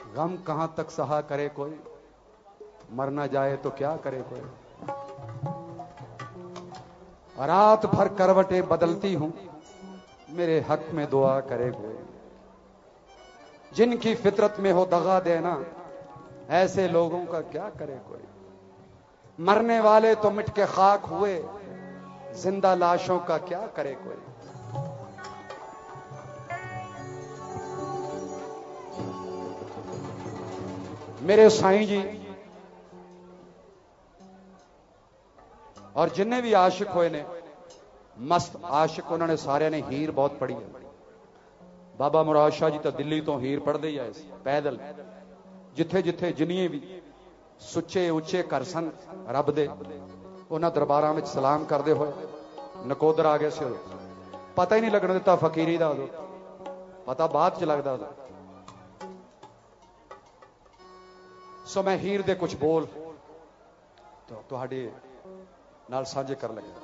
गम कहां तक सहा करे कोई, मर ना जाए तो क्या करे कोई। रात भर करवटें बदलती हूं, मेरे हक में दुआ करे कोई। जिनकी फितरत में हो दगा देना, ऐसे लोगों का क्या करे कोई। मरने वाले तो मिट के खाक हुए, जिंदा लाशों का क्या करे कोई। मेरे साईं जी और जिन्ने भी आशिक होए ने, मस्त आशिक, उन्होंने सारे ने हीर बहुत पढ़ी है। बाबा मुराद शाह जी तो दिल्ली तो हीर पढ़ते ही आए पैदल, जिथे जिथे जिन्निए भी सुच्चे उच्चे घर सन रब दे, उन्होंने दरबारां में सलाम करते हुए नकोदर आ गए से। पता ही नहीं लगने दिता फकीरी का, उदों पता बाद च लगता। सो मैं हीर दे कुछ बोल तो तुहाडे नाल साझे कर लगा।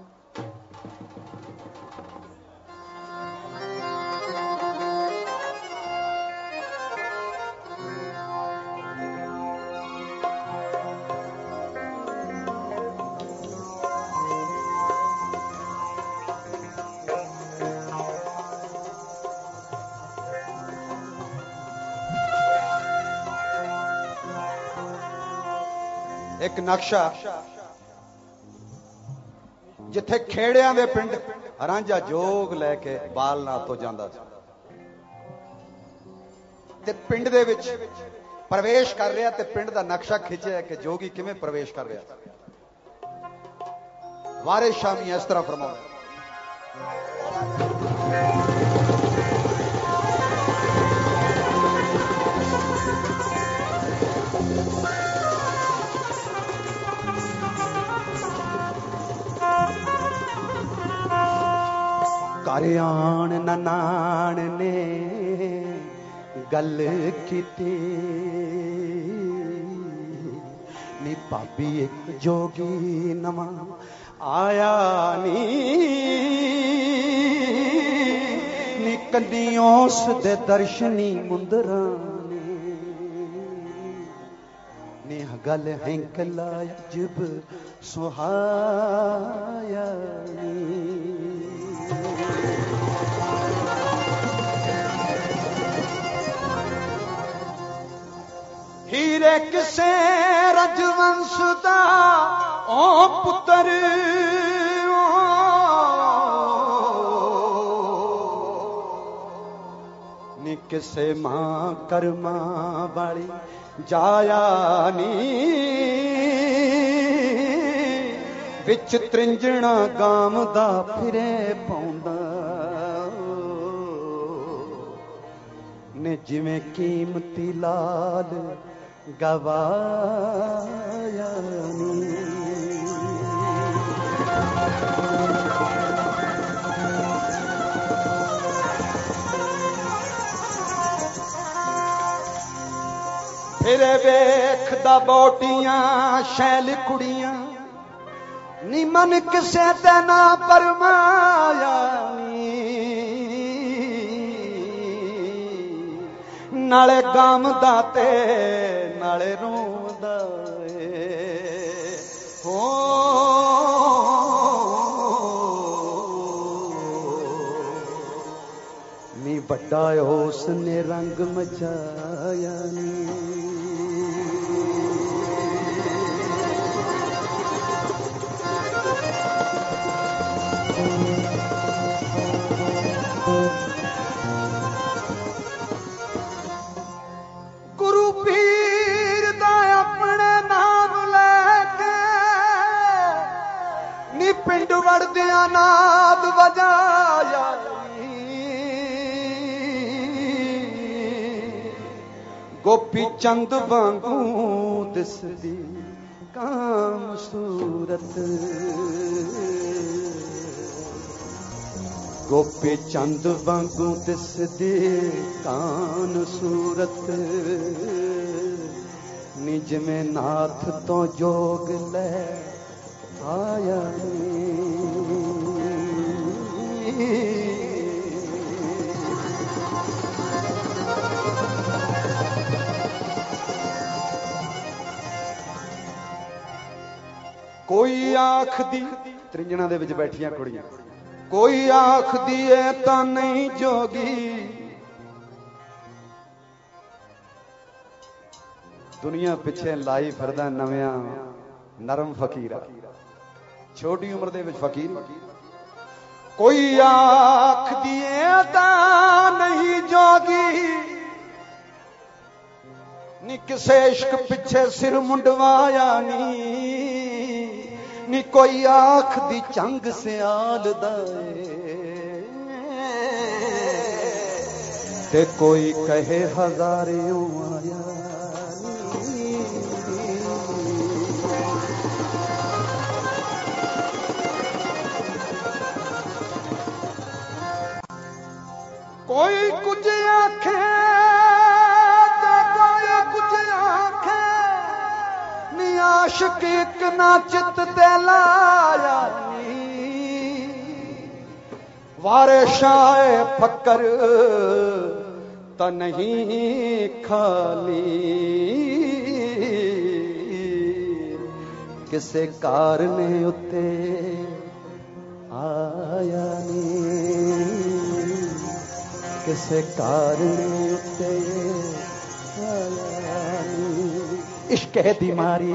एक नक्शा जिथे खेड़ियां दे पिंड रांझा जोग लैके बालनाथ तो जांदा सी, ते पिंड दे विच प्रवेश कर रहा, ते पिंड दा नक्शा खिंचिया कि जोगी किवें प्रवेश कर रहा। वारिस शामी इस तरह फरमाया, घर आन ननान ने गल कीती नी, भाभी एक जोगी नवा आया नी कंदियों उस दे दर्शनी मुंदरा ने गल हैंकला अजब सुहाया नी। हीरे किसे रजवंश दा ओ पुत्र, नी किसे मां कर्मा वाली जाया नी, विच त्रिंजणा गाम दा फिरे पौंदा ने, जिवें कीमती लाल गवाया नी। फिर वेखदा बोटियां शैल कुड़ियां नी, मन किसे ते ना परमाया नी, नाले गाम दाते नाले रोंदा हो नी, बड़ा उसने रंग मचाया नी। पिंड वड़दिया नाद वजाया, गोपी चंद वांगू दिसदी काम सूरत, गोपी चंद वांगू दिसदी कान सूरत, निज में नाथ तो जोग ले आया नी। कोई आख दी त्रिंजना दे विच बैठियां कुड़ियां, कोई आख दी है तां नहीं जोगी, दुनिया पिछे लाई फिरदा नवियां नरम फकीरा, छोटी उम्र दे विच फकीर। कोई आख दी है तां नहीं जोगी, नी किसे इश्क पिछे सिर मुंडवाया नी कोई आख दी चंग सियाल ते कोई कहे हजारे आया। कोई कुछ आखे आशिक एक ना चित ते लाया नी, वारे शाए फकर त नहीं खाली, किसे कारने उत्ते आया नी, किसे कारने उत्ते आया नी। इश्क दी मारी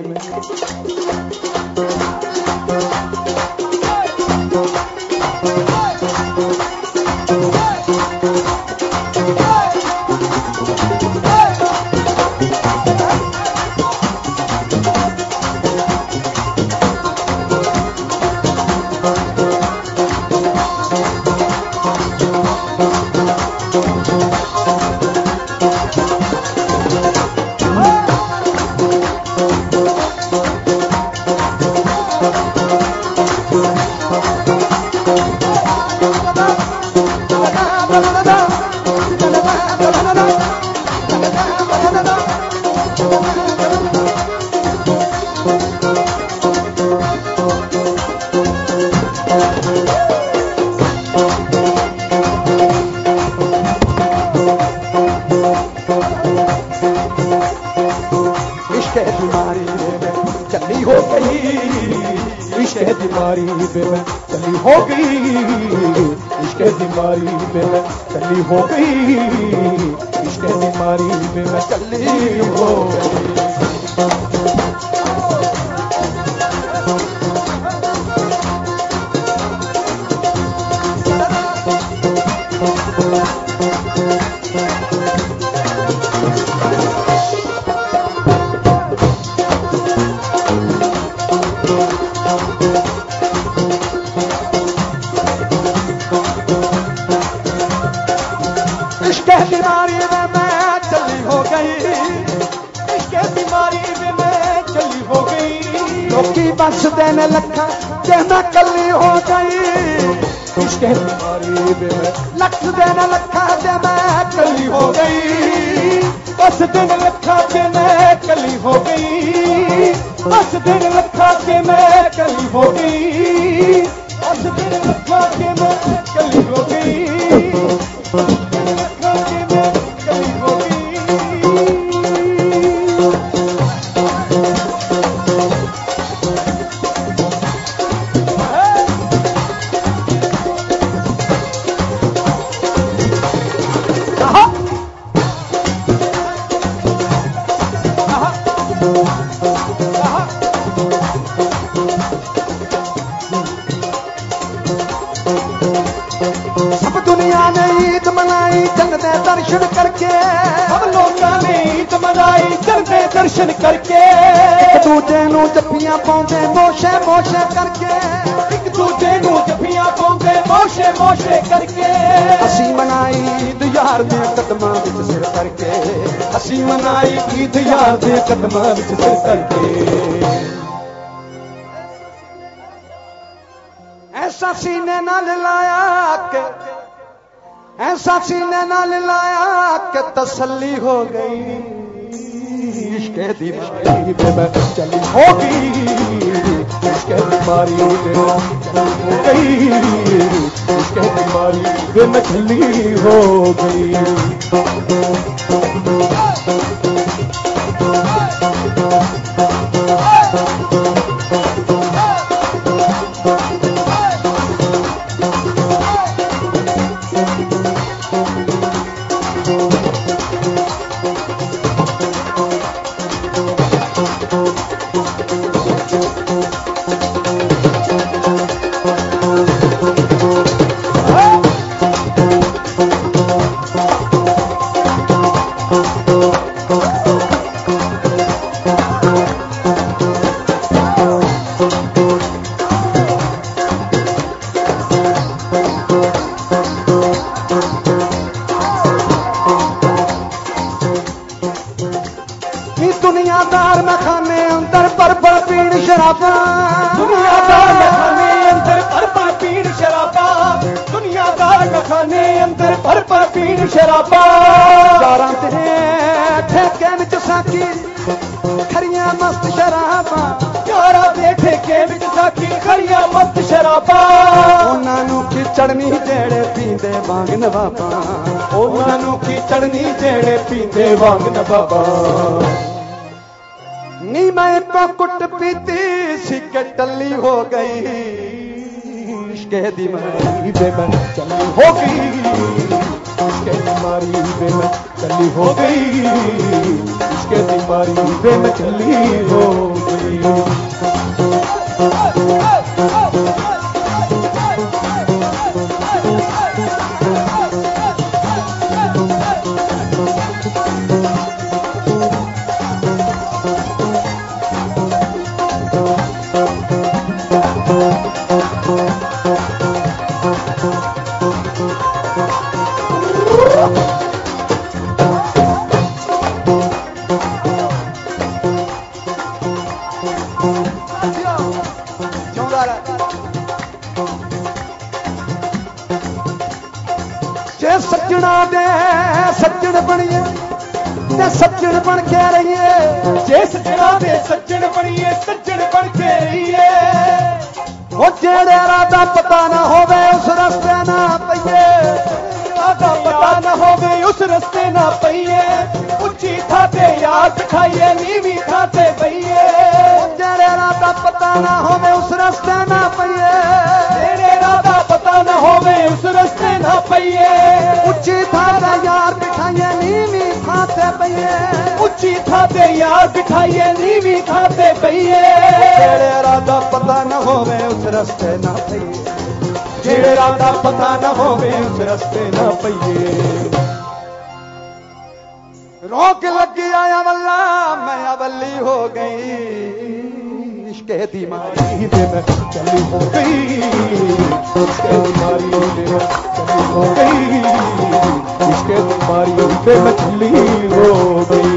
हो गई, इश्क दी मारी में मैं चली हो गई। बस देने लखा के मैं कली हो गई, इश्क दी मारी में लख देने लखा के मैं कली हो गई, बस देने लखा के मैं कली हो गई, बस देने लखा के मैं कली हो गई, बस देने लखा के मैं कली हो गई, बस देने लखा के मैं कली हो गई। दर्शन करके सब लोगों ने ईद मनाई चलते दर्शन करके, एक दूजे नू जप्पियां पाउंदे मोशे मोशे करके, एक दूजे नू जप्पियां पाउंदे मोशे मोशे करके, असी मनाई ईद यार दे कदमां विच सिर करके, असी मनाई ईद यार दे कदमां विच सिर करके। ऐसा सीने नाल लाया के, ऐसा सीने नाल लाया कि तसल्ली हो गई, इश्क दी मारी पे मैं चली हो गई, इश्क दी मारी पे मैं चली हो गई, इश्क दी मारी पे मैं चली हो गई। शराबा दुनियादार खाने अंदर पर पीण शराबा दुनियादार खाने अंदर पर पीण शराबा यारां दे ठेके विच साकी खरियां मस्त शराबा यारां दे ठेके विच साकी खरियां मस्त शराबा उन्हां नूं की चढ़नी जेड़े पींदे वांग नवाबा उन्हां नूं की चढ़नी जेड़े पींदे वांग नवाबा नी मैं तो कुट पीती सिक्के टल्ली हो गई इश्के दी मारी बे मैं चली हो गई इसके बीमारी बे मैं चली हो गई इसके बीमारी बे मैं चली हो गई जे सज्जना दे सज्जन बनिए ते सज्जन बन के रहिए जे सज्जना दे सज्जन बनिए सज्जन बन के रहिए वो जेड़े रादा पता ना होवे उस रस्ते ना पइए रादा पता ना होवे उस रस्ते ना पइए उच्ची था ते यार बिठाइए नीवी था ते बइए जेड़े रादा पता ना होवे उस रस्ते ना पइए तेरे रादा पता ना होवे उस रस्ते ना पइए उच्ची था ते यार बिठाइए नीवी था ते पइए उच्ची था ते यार बिठाइए नीवी था ते बइए जेड़े रादा पता ना होवे उस रस्ते ना पइए जेड़े रादा पता ना होवे उस रस्ते ना पइए रोक लगी आया वल्ला मैं अवली हो गई इश्के दी मारी पे मैं चली हो गई इसके बीमारी पे मैं चली हो गई इसके बीमारी पे मैं चली हो गई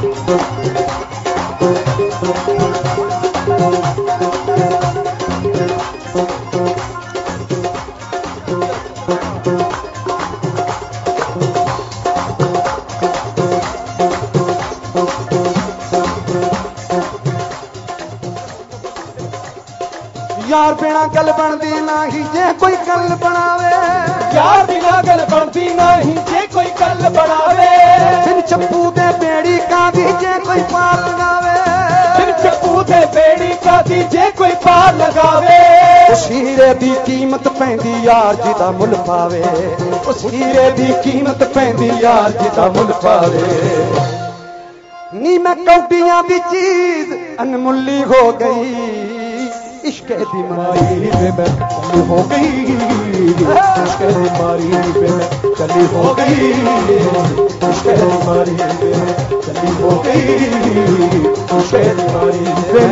यार बिना गल बनदी नहीं जे कोई गल बनावे यार बिना गल बनदी नहीं जे कोई गल बनावे फिर चप्पू दे बेड़ी का दी जे कोई पार लगावे फिर चप्पू दे बेड़ी का दी जे कोई पार लगावे उस हीरे दी कीमत पैंदी यार जिदा मुल पावे उस हीरे दी कीमत पैंदी यार जिदा मुल पावे नी मैं कौडियां दी चीज अनमुल्ली हो गई इश्के दी मारी पे मैं चली हो गई इसके बीमारी पे मैं चली हो गई इसके बीमारी पे मैं चली हो गई इसके बीमारी पे